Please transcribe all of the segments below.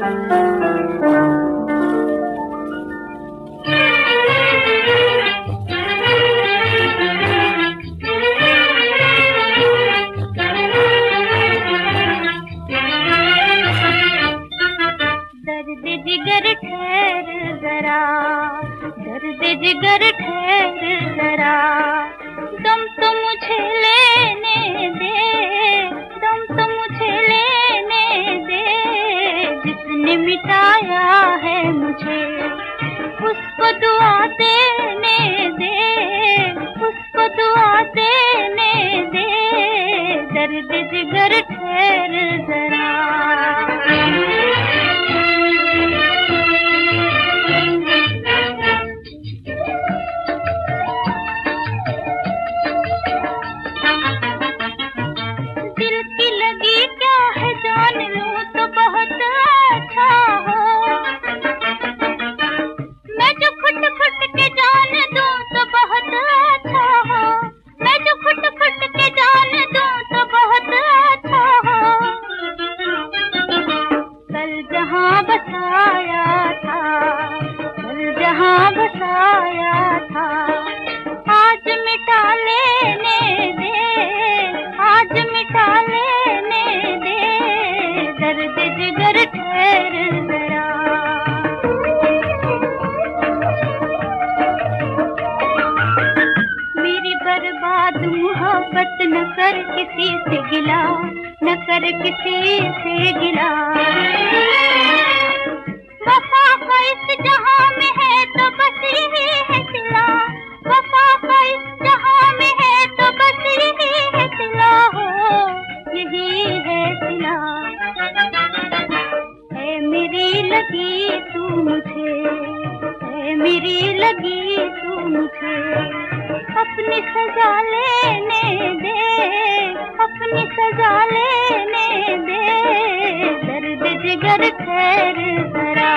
जिगर ठहर जरा, दर्द जिगर ठहर जरा, दम तो मुझे लेने दे, दम तो मुझे लेने दे। जिसने मिटाया है मुझे उसको दुआ देने दे, उसको दुआ देने दे। दर्द जिगर ठहर जरा। बसाया था आज मिटा लेने दे, आज मिटा लेने दे। दर्द जिगर ठहर जरा। मेरी बर्बाद मोहब्बत न कर किसी से गिला, न कर किसी से गिला। वफा का इस जहां में है तो बस यही है सिला, वफा का इस जहां में है तो बस यही है सिला हो, यही है सिला। है मेरी लगी तू मुझे, है मेरी लगी तू मुझे। अपनी सजा लेने दे, अपनी सजा लेने दे। दर्द जिगर ठहर जरा।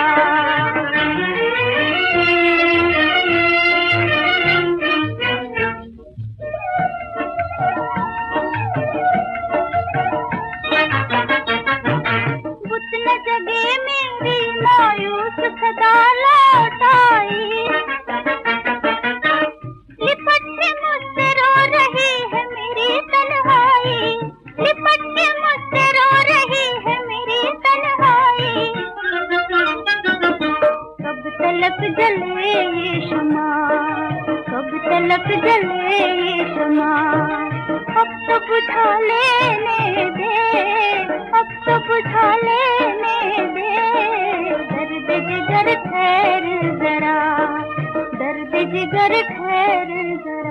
बुत न जगे मेरी मायूस सदा लौट आई, लिपट के मुझसे रो रही है मेरी तन्हाई, लिपट के मुझसे रो रही है मेरी तन्हाई। कब तलक जले ये शमा, कब तलक जले ये शमा। अब तो बुझा लेने दे, अब तो बुझा लेने दे। दर्द जिगर ठहर जरा, दर्द जिगर ठहर जरा।